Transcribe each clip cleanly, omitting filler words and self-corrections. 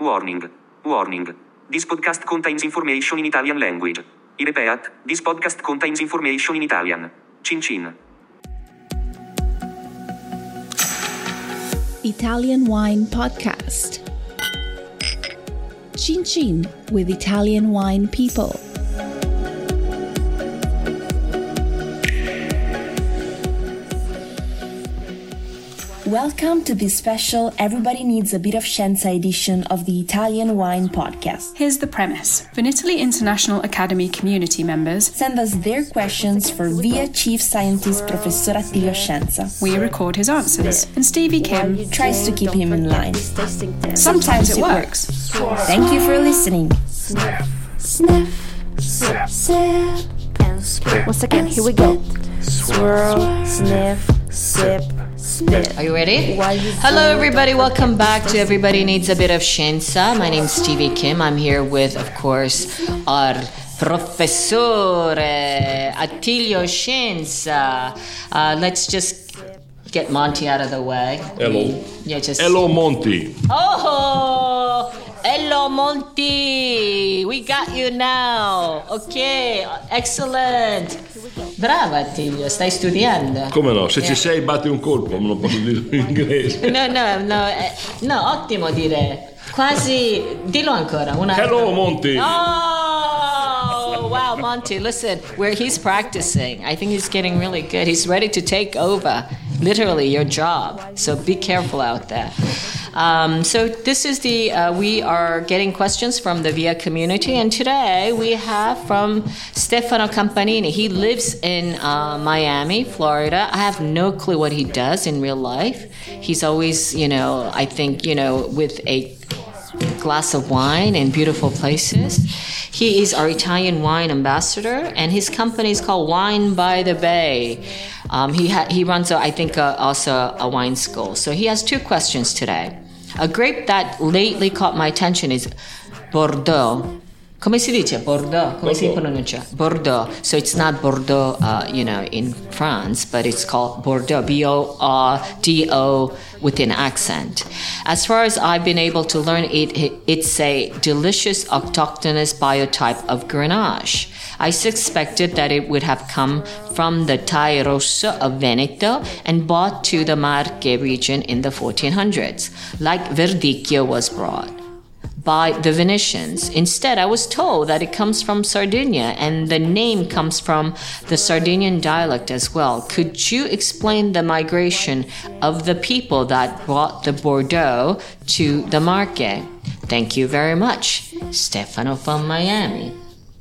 Warning. Warning. This podcast contains information in Italian language. I repeat, this podcast contains information in Italian. Cin cin. Italian Wine Podcast. Cin Cin with Italian Wine People. Welcome to this special Everybody Needs a Bit of Scienza edition of the Italian Wine Podcast. Here's the premise. Vinitaly International Academy community members send us their questions for VIA Chief Scientist Professor Attilio Scienza. We record his answers, and Stevie Kim tries to keep him in line. Sometimes it works. Thank you for listening. Sniff, sip, sip, and spit. Once again, here we go. Swirl, sniff, sip. Are you ready? Hello everybody, welcome back to Everybody Needs a Bit of Scienza. My name's Stevie Kim. I'm here with, of course, our Professore Attilio Scienza. Let's just get Monty out of the way. Hello. Just... Hello Monty. Oh, hello Monty. We got you now. Ok, excellent. Brava Attilio, stai studiando? Come no, se ci sei batti un colpo, non posso dirlo in inglese. No, ottimo dire. Quasi, dillo ancora. Hello Monty. Oh, wow, Monty, listen, where he's practicing. I think he's getting really good. He's ready to take over, literally, your job. So be careful out there. So this is we are getting questions from the VIA community, and today we have from Stefano Campanini. He lives in Miami, Florida. I have no clue what he does in real life. He's always, I think, with a glass of wine in beautiful places. He is our Italian wine ambassador, and his company is called Wine by the Bay. He runs, also a wine school. So he has two questions today. A grape that lately caught my attention is Bordeaux. Come si dice Bordeaux? Come si pronuncia? Bordeaux. So it's not Bordeaux, in France, but it's called Bordeaux, B-O-R-D-O with an accent. As far as I've been able to learn, it's a delicious autochthonous biotype of Grenache. I suspected that it would have come from the Tai Rosso of Veneto and brought to the Marche region in the 1400s, like Verdicchio was brought by the Venetians. Instead, I was told that it comes from Sardinia, and the name comes from the Sardinian dialect as well. Could you explain the migration of the people that brought the Bordeaux to the Marche? Thank you very much. Stefano from Miami.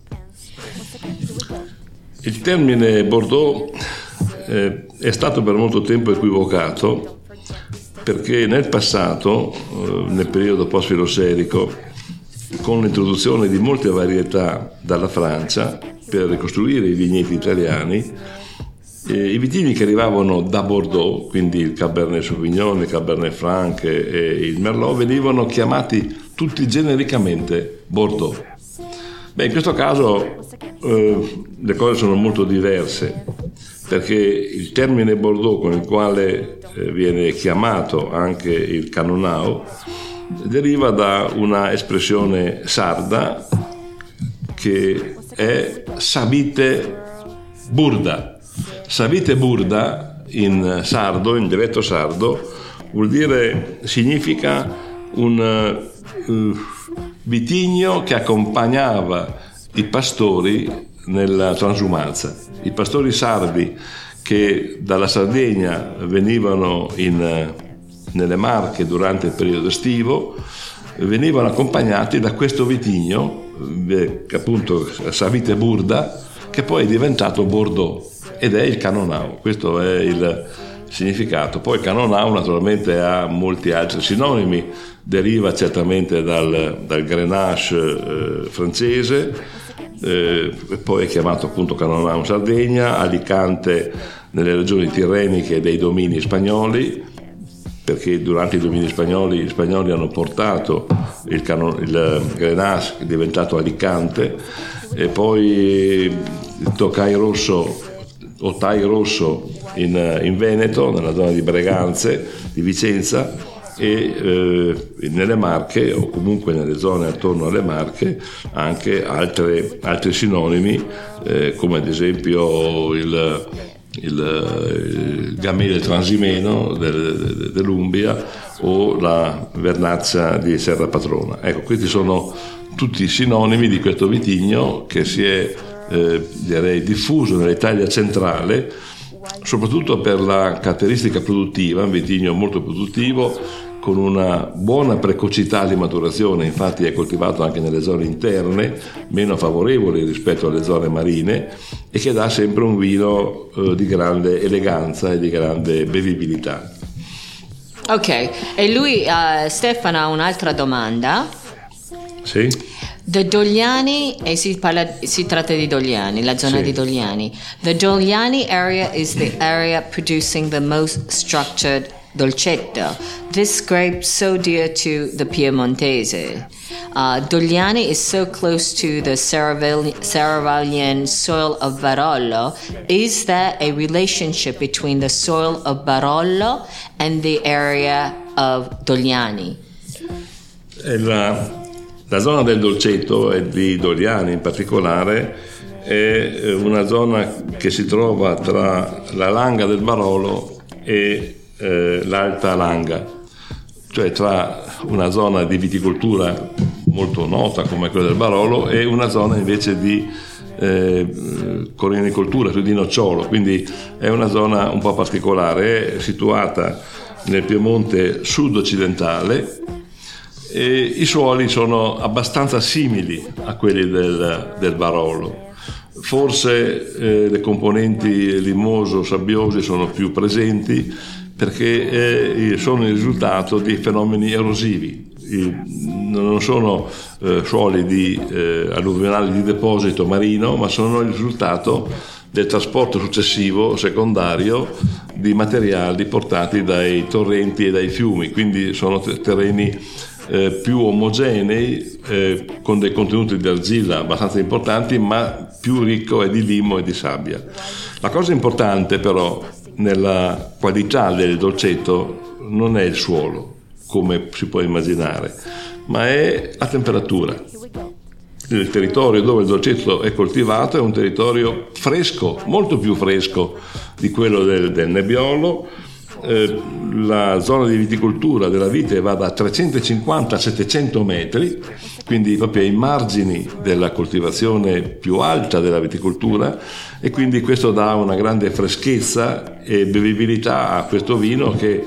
Il termine Bordeaux è stato per molto tempo equivocato, perché nel passato, nel periodo post-filoserico, con l'introduzione di molte varietà dalla Francia per ricostruire i vigneti italiani, i vitigni che arrivavano da Bordeaux, quindi il Cabernet Sauvignon, il Cabernet Franc e il Merlot, venivano chiamati tutti genericamente Bordeaux. In questo caso le cose sono molto diverse, perché il termine Bordeaux con il quale viene chiamato anche il Canonau deriva da una espressione sarda che è Savite Burda. Savite Burda in sardo, in dialetto sardo, significa un vitigno che accompagnava i pastori nella transumanza. I pastori sardi che dalla Sardegna venivano nelle Marche durante il periodo estivo venivano accompagnati da questo vitigno, appunto Savite Burda, che poi è diventato Bordeaux ed è il Canonau. Questo è il significato. Poi il Canonau naturalmente ha molti altri sinonimi, deriva certamente dal Grenache francese, poi è chiamato appunto Canonau in Sardegna, Alicante nelle regioni tirreniche dei domini spagnoli, perché durante i domini spagnoli gli spagnoli hanno portato il Grenache, che è diventato Alicante, e poi il Tocai Rosso in Veneto, nella zona di Breganze, di Vicenza, e nelle Marche o comunque nelle zone attorno alle Marche anche altri sinonimi come ad esempio il gamay del Transimeno dell'Umbria o la vernaccia di Serra Patrona. Ecco, questi sono tutti sinonimi di questo vitigno che si è direi diffuso nell'Italia centrale, soprattutto per la caratteristica produttiva, un vitigno molto produttivo con una buona precocità di maturazione, infatti è coltivato anche nelle zone interne, meno favorevoli rispetto alle zone marine, e che dà sempre un vino di grande eleganza e di grande bevibilità. Ok, e lui, Stefano, ha un'altra domanda. Sì? The Dogliani, e si tratta di Dogliani, la zona di Dogliani. The Dogliani area is the area producing the most structured dolcetto. This grape so dear to the Piemontese. Dogliani is so close to the Serravallian soil of Barolo. Is there a relationship between the soil of Barolo and the area of Dogliani? La zona del dolcetto e di Dogliani in particolare è una zona che si trova tra la Langa del Barolo e l'Alta Langa, cioè tra una zona di viticoltura molto nota come quella del Barolo e una zona invece di coronicoltura, cioè di nocciolo, quindi è una zona un po' particolare, è situata nel Piemonte sud-occidentale e i suoli sono abbastanza simili a quelli del Barolo. Forse le componenti limoso-sabbiosi sono più presenti perché sono il risultato di fenomeni erosivi. Non sono suoli alluvionali di deposito marino, ma sono il risultato del trasporto successivo, secondario, di materiali portati dai torrenti e dai fiumi, quindi sono terreni più omogenei, con dei contenuti di argilla abbastanza importanti, ma più ricco è di limo e di sabbia. La cosa importante però nella qualità del dolcetto non è il suolo, come si può immaginare, ma è la temperatura. Il territorio dove il dolcetto è coltivato è un territorio fresco, molto più fresco di quello del Nebbiolo. La zona di viticoltura della vite va da 350 a 700 metri, quindi proprio ai margini della coltivazione più alta della viticoltura, e quindi questo dà una grande freschezza e bevibilità a questo vino che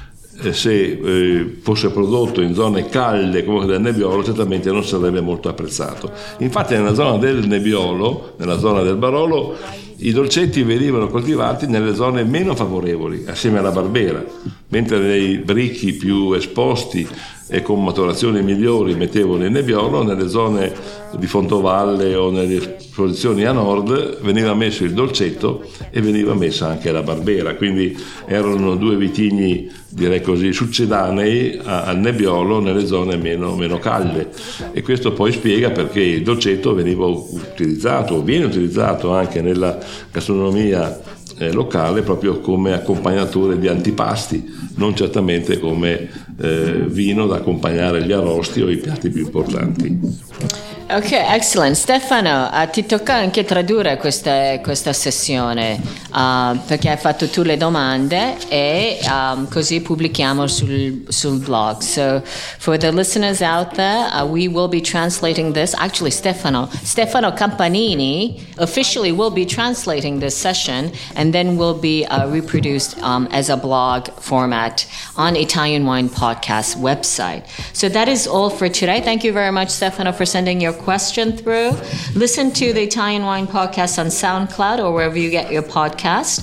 se fosse prodotto in zone calde come del Nebbiolo certamente non sarebbe molto apprezzato. Infatti nella zona del Nebbiolo, nella zona del Barolo, i dolcetti venivano coltivati nelle zone meno favorevoli, assieme alla Barbera, mentre nei bricchi più esposti e con maturazioni migliori mettevano il Nebbiolo, nelle zone di Fontovalle o nelle posizioni a nord veniva messo il dolcetto e veniva messa anche la Barbera, quindi erano due vitigni, direi così, succedanei al Nebbiolo nelle zone meno calde, e questo poi spiega perché il dolcetto veniva utilizzato, viene utilizzato anche nella gastronomia locale proprio come accompagnatore di antipasti, non certamente come vino da accompagnare gli arrosti o i piatti più importanti. Ok, excellent. Stefano, ti tocca anche tradurre questa sessione perché hai fatto tu le domande e così pubblichiamo sul blog. So for the listeners out there, we will be translating this. Actually, Stefano Campanini officially will be translating this session and then will be reproduced as a blog format on Italian Wine Podcast website. So that is all for today. Thank you very much, Stefano, for sending your question through. Listen to the Italian Wine Podcast on SoundCloud or wherever you get your podcast.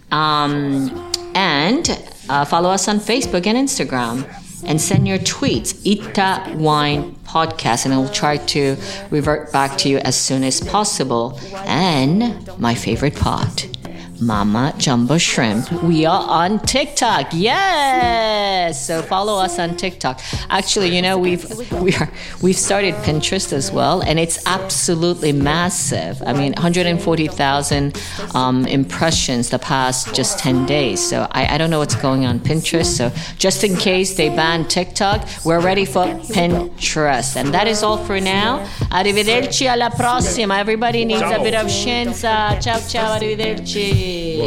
And follow us on Facebook and Instagram. And send your tweets, Ita Wine Podcast, and I will try to revert back to you as soon as possible. And my favorite part, Mama Jumbo Shrimp. We are on TikTok. Yes. So follow us on TikTok. Actually, you know, we've started Pinterest as well, and it's absolutely massive. I mean, 140,000 impressions the past just 10 days. So I don't know what's going on Pinterest. So just in case they ban TikTok, we're ready for Pinterest. And that is all for now. Arrivederci, alla prossima. Everybody needs a bit of scienza. Ciao ciao, arrivederci.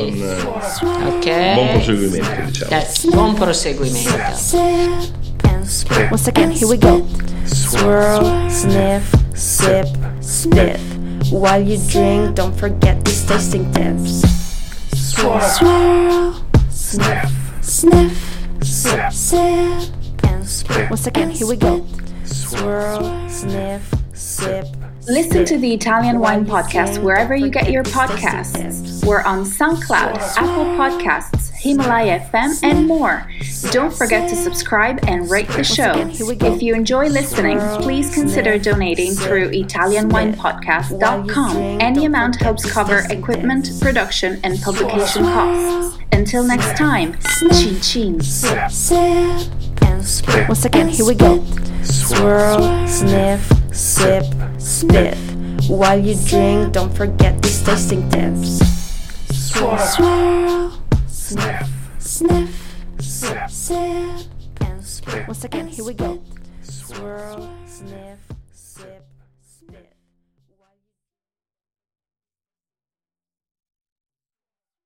Buon proseguimento, diciamo. Buon proseguimento. Sip and spit. Once again, here we go. Swirl, sniff, sip, spit. While you drink, don't forget these tasting tips. Swirl, sniff, sniff, sip, sip, and spit. Once again, here we go. Swirl, sniff, sip. Listen to the Italian Wine Podcast wherever you get your podcasts. We're on SoundCloud, Apple Podcasts, Himalaya FM, and more. Don't forget to subscribe and rate the show. If you enjoy listening, please consider donating through ItalianWinePodcast.com. Any amount helps cover equipment, production, and publication costs. Until next time, chin chin. Sip, sip, and spit. Once again, here we go. Swirl, sniff, sip, spit. While you drink, don't forget these tasting tips. Swirl, sniff, sniff, sip, sip, and spit. Once again, here we go. Swirl, sniff, sip, spit.